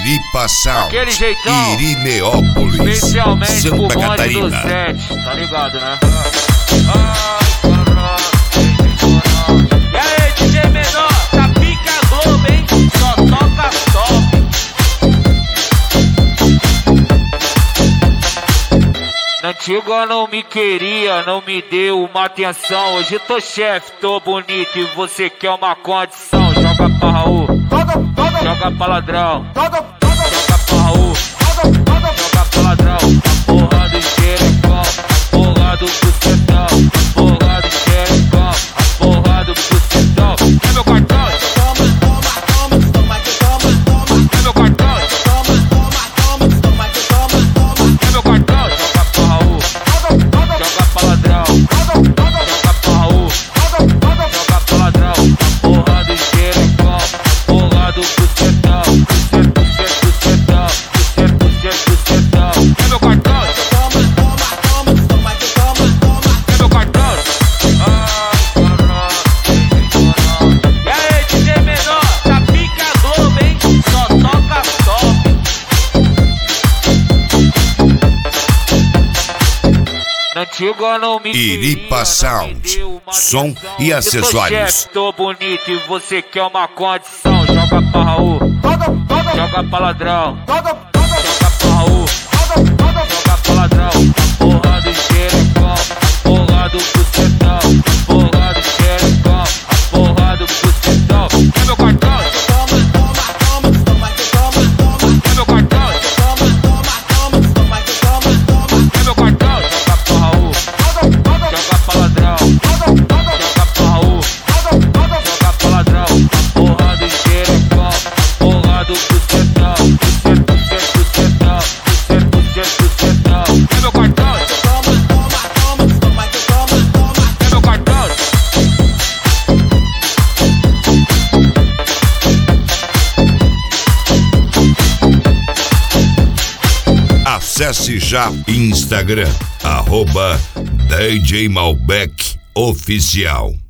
Iripa Sound, Aquele jeitão, Irineópolis, especialmente pro Santa bonde do Catarina. 7, tá ligado, né? E aí, DJ menor, tá pica Globo, hein? Só toca top. Na antiga não me queria, não me deu uma atenção. Hoje tô chefe, tô bonito e você quer uma condição. Joga pra Raul, joga pra ladrão, joga pra Raul, joga pra ladrão. A porra do xerecão, a porra do bucetão, a porra do xerecão, a porra do bucetão. É meu cartão, é meu cartão, é meu cartão. Joga pra Raul, joga pra ladrão, joga pra Raul, joga pra ladrão. A porra do xerecão, a porra do bucetão, bucetão. É meu cartão, é meu cartão. E aí, DJ menor, tá pica Globo, hein? Só toca top. Na antiga não me Iripa Sound, som e acessórios. Chefe, tô bonito e você quer uma condição. Joga pra Raul, joga pra ladrão, joga pra Raul, joga pra ladrão. A porra do xerecão, a porra do bucetão, a porra do xerecão, a porra do bucetão. É meu cartão, é meu cartão, é meu cartão. Joga pra Raul, joga pra ladrão, joga pra Raul, joga pra ladrão. A porra do xerecão, a porra do bucetão, bucetão. É meu cartão, é meu cartão. Acesse já Instagram, @DJ Malbec Oficial.